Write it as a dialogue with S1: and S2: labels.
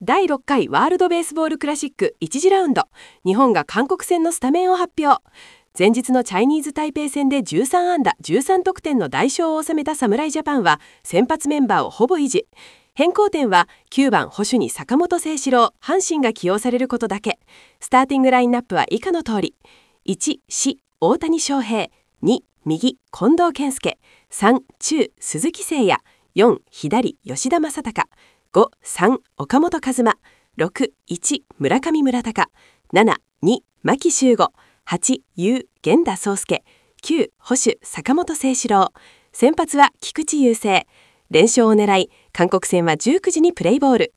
S1: 第6回ワールドベースボールクラシック1次ラウンド、日本が韓国戦のスタメンを発表。前日のチャイニーズ台北戦で13安打13得点の大勝を収めた侍ジャパンは先発メンバーをほぼ維持。変更点は9番捕手に坂本誠志郎、阪神が起用されることだけ。スターティングラインナップは以下の通り。1、死、大谷翔平。2、右、近藤健介。3、中、鈴木誠也。4、左、吉田正尚。5、3、岡本和真。6、1、村上宗隆。7、2、牧秀悟。8、U、源田壮亮。9、捕手、坂本誠志郎。先発は菊池雄星。連勝を狙い、韓国戦は19時にプレイボール。